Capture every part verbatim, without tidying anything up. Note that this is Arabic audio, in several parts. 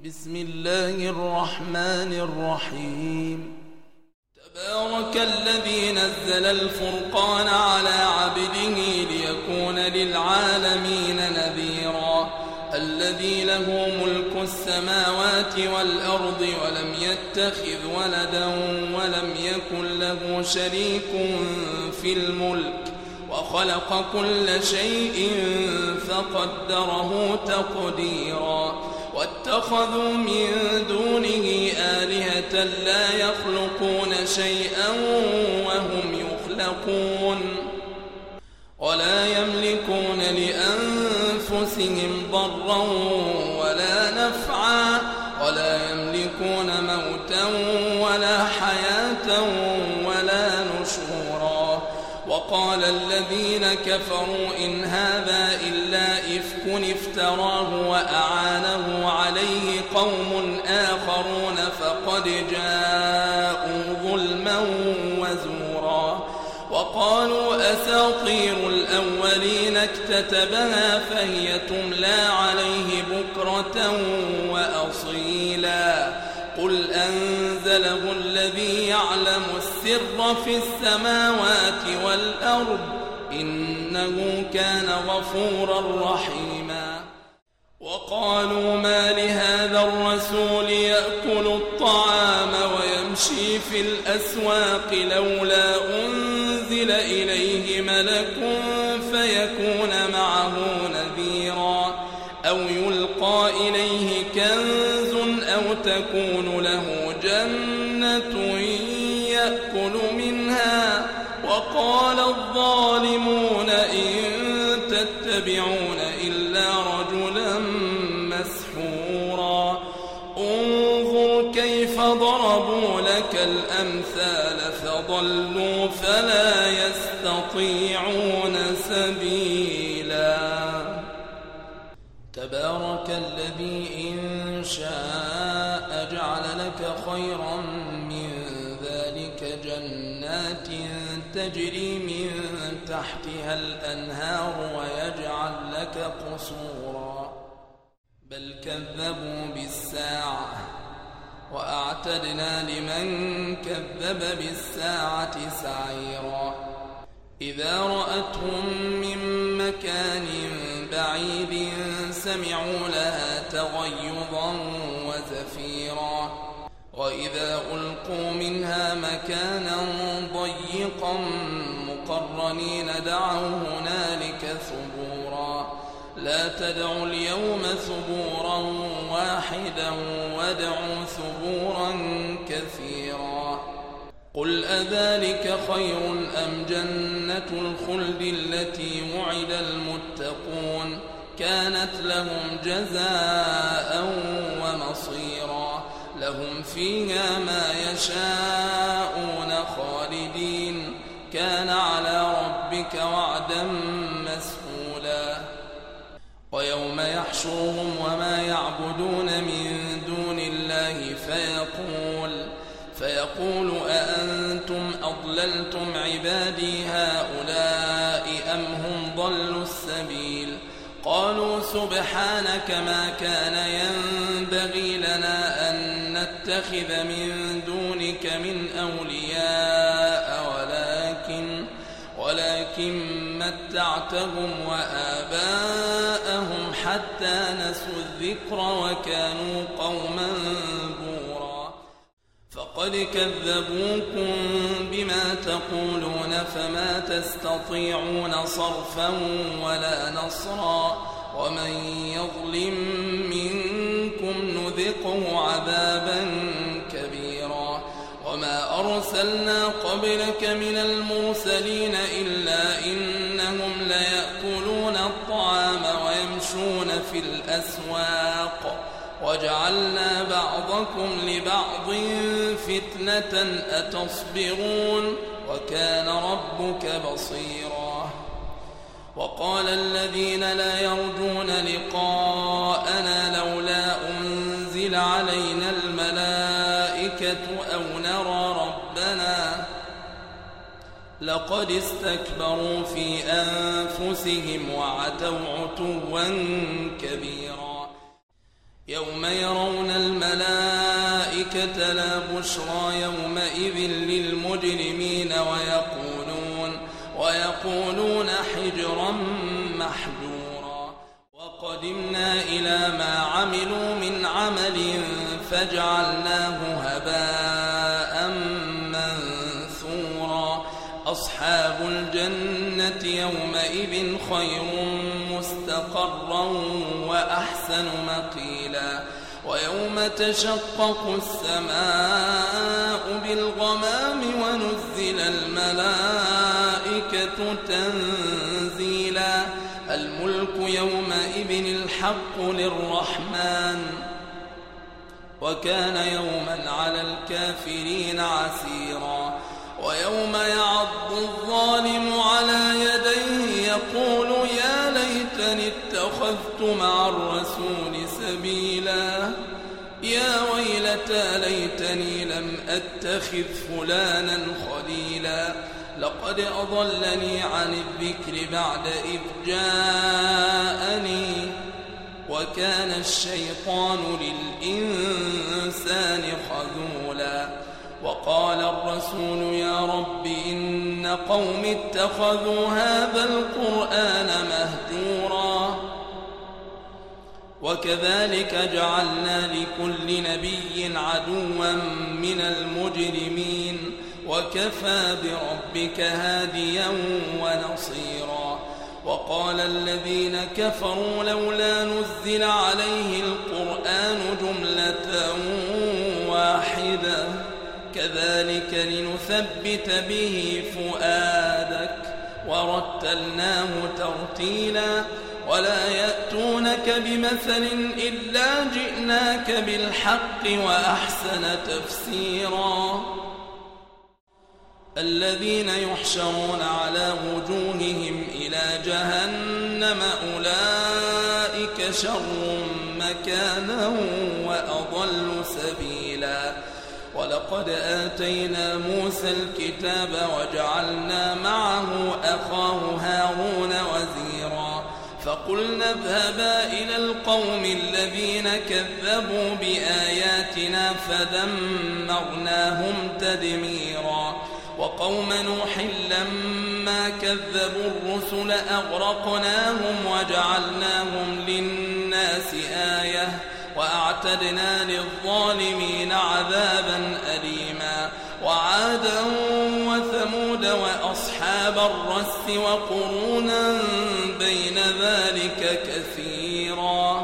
بسم الله الرحمن الرحيم. تبارك الذي نزل الفرقان على عبده ليكون للعالمين نذيرا. الذي له ملك السماوات والأرض ولم يتخذ ولدا ولم يكن له شريك في الملك وخلق كل شيء فقدره تقديرا. واتخذوا من دونه آلهة لا يخلقون شيئا وهم يخلقون ولا يملكون لأنفسهم ضرا ولا نفعا ولا يملكون موتا ولا حياة ولا نشورا. وقال الذين كفروا إن هذا إلا إفك افتراه وأعانه عليه قوم آخرون فقد جاءوا ظلما وزورا. وقالوا أساطير الأولين اكتتبها فهي تملى عليه بكرة وأصيلا. قل أنزله الذي يعلم السر في السماوات والأرض إنه كان غفورا رحيما. وقالوا ما لهذا الرسول يأكل الطعام ويمشي في الأسواق لولا أنزل إليه ملك فيكون معه نذيرا أو يلقى إليه كنز أو تكون له جنة يأكل منها. وقال الظالمون إن تتبعون إلا رجلا مسحورا. انظر كيف ضربوا لك الأمثال فضلوا فلا يستطيعون سبيلا. تبارك الذي إن شاء جعل لك خيرا من ذلك جنات تجري من تحتها الأنهار ويجعل لك قصورا بل كذبوا بالساعة وأعتدنا لمن كذب بالساعة سعيرا. إذا رأتهم من مكان بعيد سمعوا لها تغيظا وزفيرا. وإذا ألقوا منها مكانا ضيقا مقرنين دعوا هنالك ثبورا. لا تدعوا اليوم ثبورا واحدا وادعوا ثبورا كثيرا. قل أذلك خير أم جنة الخلد التي وعد المتقون كانت لهم جزاء ومصيرا. لهم فيها ما يشاءون خالدين كان على ربك وعدا مسئولا. ويوم يحشرهم وما يعبدون من دون الله فيقول فيقول أأنتم أضللتم عبادي هؤلاء أم هم ضلوا السبيل. قالوا سبحانك ما كان ينبغي لنا أن نتخذ من دونك من أولياء ولكن ولكن متعتهم وآباءهم حتى نسوا الذكر وكانوا قوما بورا. فقد كذبوكم بما تقولون فما تستطيعون صرفا ولا نصرا. ومن يظلم منكم نذقه عذابا كبيرا. وما أرسلنا قبلك من المرسلين إلا إنهم ليأكلون الطعام ويمشون في الأسواق وجعلنا بعضكم لبعض فتنة أتصبرون وكان ربك بصيرا. وقال الذين لا يرجون لقاءنا لولا أنزل علينا الملائكة أو نرى ربنا لقد استكبروا في أنفسهم وعتوا عتوا كبيرا. يوم يرون الملائكة لا بشرى يومئذ للمجرمين ويقولون, ويقولون حجرا محجورا. وقدمنا إلى ما عملوا من عمل فجعلناه هباء منثورا. أصحاب الجنة يومئذ خير مستقرا وأحسن مقيلا. ويوم تشقق السماء بالغمام ونزل الملائكة تنزيلا. الملك يومئذ الحق للرحمن وكان يوما على الكافرين عسيرا. ويوم يعض الظالم على يديه يقول يا ليتني اتخذت مع الرسول سبيلا. يا ويلتى ليتني لم أتخذ فلانا خليلا. لقد أضلني عن الذكر بعد إذ جاءني وكان الشيطان للإنسان خذولا. وقال الرسول يا رب إن قوم اتخذوا هذا القرآن مهجورا. وكذلك جعلنا لكل نبي عدوا من المجرمين وكفى بربك هاديا ونصيرا. وقال الذين كفروا لولا نزل عليه القرآن جملة واحدة كذلك لنثبت به فؤادك ورتلناه ترتيلا. ولا يأتونك بمثل إلا جئناك بالحق وأحسن تفسيرا. الذين يحشرون على وجوههم إلى جهنم أولئك شر مكانا وأضل سبيلا. ولقد آتينا موسى الكتاب وجعلنا معه أخاه هارون وزيرا. فقلنا اذهبا إلى القوم الذين كذبوا بآياتنا فدمرناهم تدميرا. وقوم نوح لما كذبوا الرسل أغرقناهم وجعلناهم للناس آية وأعتدنا للظالمين عذابا أليما. وعادا وثمود وأصحاب الرس وقرونا بين ذلك كثيرا.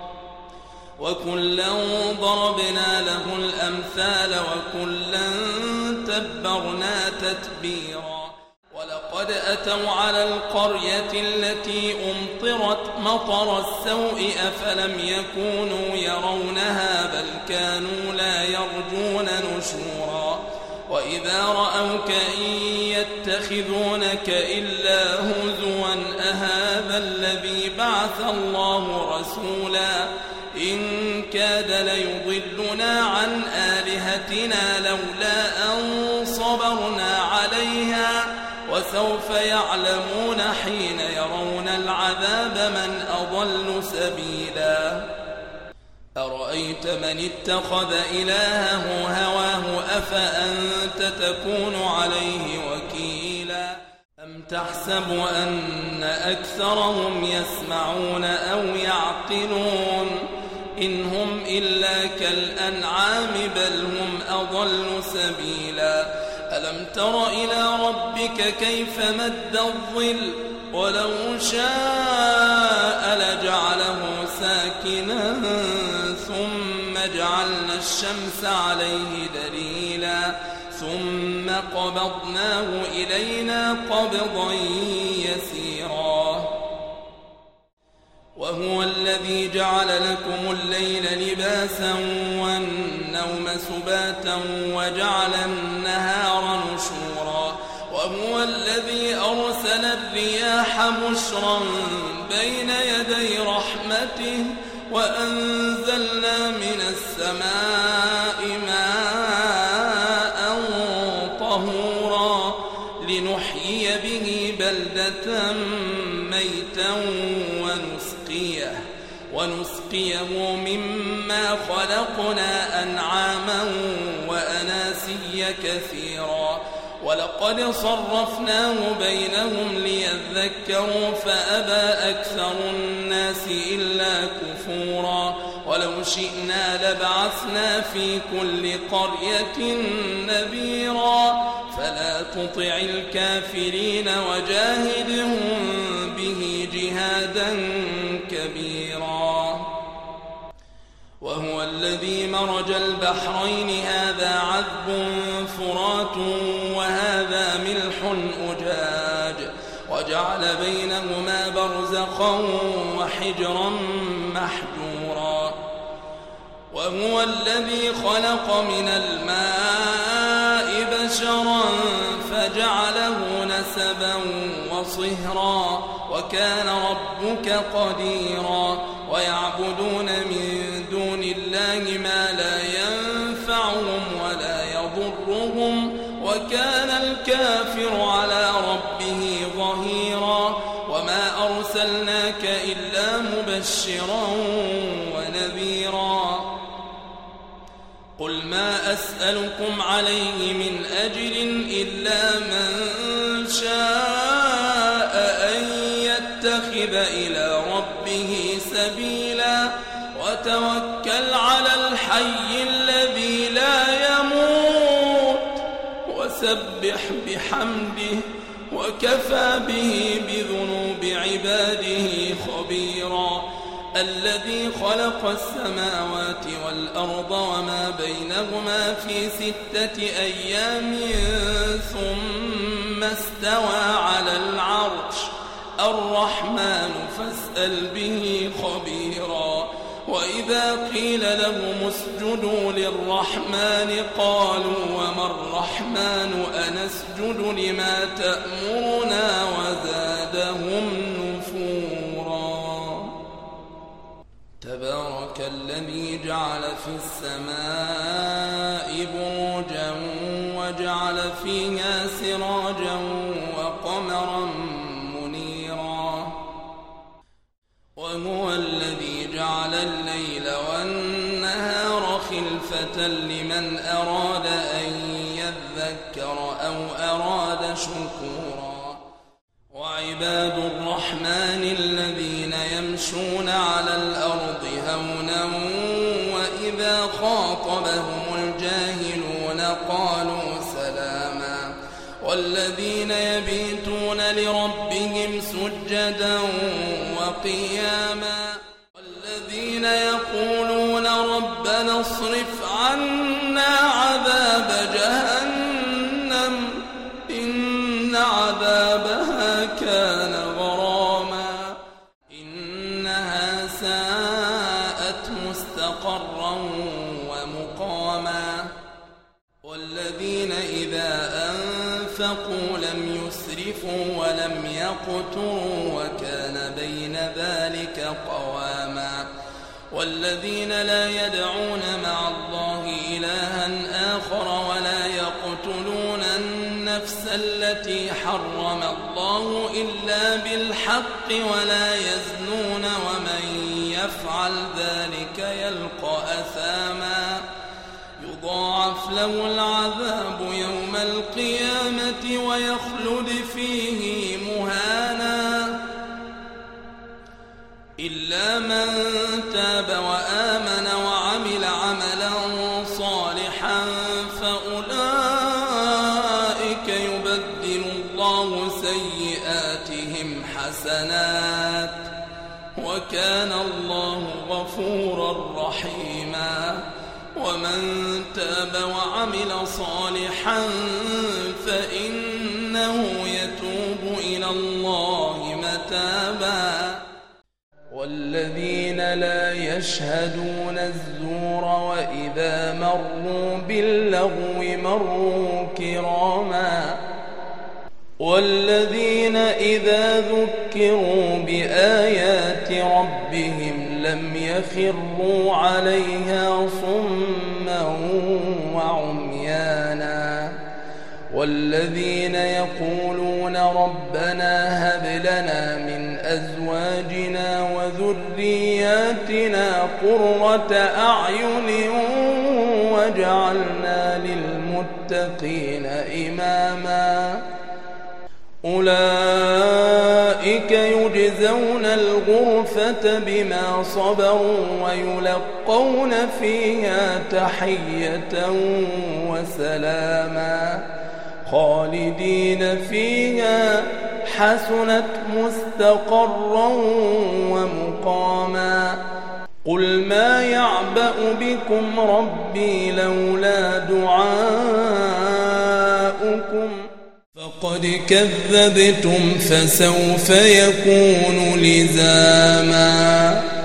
وكلا ضربنا له الأمثال وكلا تبرنا تتبيرا. ولقد أتوا على القرية التي أمطرت مطر السوء أفلم يكونوا يرونها بل كانوا لا يرجون نشورا. وإذا رأوك إن يتخذونك إلا هزوا أهذا الذي بعث الله رسولا. إن كاد ليضلنا عن آلهتنا لولا أن صبرنا عليها وسوف يعلمون حين يرون العذاب من أضل سبيلا. أرأيت من اتخذ إلهه هواه أفأنت تكون عليه وكيلا. أم تحسب أن أكثرهم يسمعون أو يعقلون إن هم إلا كالأنعام بل هم أضل سبيلا. ألم تر إلى ربك كيف مد الظل ولو شاء لجعله ساكنا ثم جعلنا الشمس عليه دليلا ثم قبضناه إلينا قبضا يسيرا. وهو الذي جعل لكم الليل لباسا والنوم سباتا وجعل النهار نشورا. وهو الذي أرسل الرياح بشرا بين يدي رحمته وأنزلنا من السماء ماء طهورا لنحيي به بلدة ميتا ونسقيه, ونسقيه مما فيها خلقنا أنعاما وأناسيا كثيرا ولقد صرفناه بينهم ليذكروا فأبى أكثر الناس إلا كفورا ولو شئنا لبعثنا في كل قرية نذيرا فلا تطع الكافرين وجاهدهم به جهادا كبيرا وهو الذي مرج البحرين هذا عذب فرات وهذا ملح أجاج وجعل بينهما برزخا وحجرا محجورا وهو الذي خلق من الماء بشرا فجعله نسبا وصهرا وكان ربك قديرا ويعبدون من دون الله ما لا ينفعهم ولا يضرهم وكان الكافر على ربه ظهيرا وما أرسلناك إلا مبشرا ونذيرا قل ما أسألكم عليه من أجر إلا من شاء أن يتخذ إلى ربه سبيلا وتوكل على الحي الذي لا يموت وسبح بحمده وكفى به بذنوب عباده خبيرا الذي خلق السماوات والأرض وما بينهما في ستة أيام ثم استوى على العرش الرحمن فاسأل به خبيرا وإذا قيل لهم اسجدوا للرحمن قالوا وما الرحمن أنسجد لما تأمرنا وزادهم نفورا تبارك الذي جعل في السماء بروجا وجعل فيها سراجا وقمرا منيرا وهو الذي جعل الليل والنهار خلفة لمن أراد أن يذكر أو أراد شكورا وعباد الرحمن الذين يمشون على الأرض هونا وإذا خاطبهم الجاهلون قالوا سلاما والذين يبيتون لربهم سجدا وقياما والذين يقولون ربنا اصرف عنا عذاب جهنم إن عذابها كان غراما إنها ساءت مستقرا ومقاما والذين إذا أنفقوا لم يسرفوا ولم يقتروا وكان بين ذلك قواما والذين لا يدعون مع الله إلها آخر ولا يقتلون النفس التي حرم الله إلا بالحق ولا يزنون ومن يفعل ذلك يلقى أثاما يضاعف له العذاب يوم القيامة ويخلد فيه مهانا إلا من تاب وآمن وعمل عملا صالحا فأولئك يبدل الله سيئاتهم حسنات وكان الله غفورا رحيما ومن تاب وعمل صالحا فإنه يتوب إلى الله متابا والذين لا يشهدون الزور وإذا مروا باللغو مروا كراما والذين إذا ذكروا بآيات ربهم لم يخروا عليها صما وعميانا والذين يقولون ربنا هب لنا من أزواجنا وذرياتنا ذرياتنا قرة أعين وجعلنا للمتقين إماما أولئك يجزون الغرفة بما صبروا ويلقون فيها تحية وسلاما خالدين فيها حسنت مستقرا ومقاما قل ما يعبأ بكم ربي لولا دعاؤكم فقد كذبتم فسوف يكون لزاما.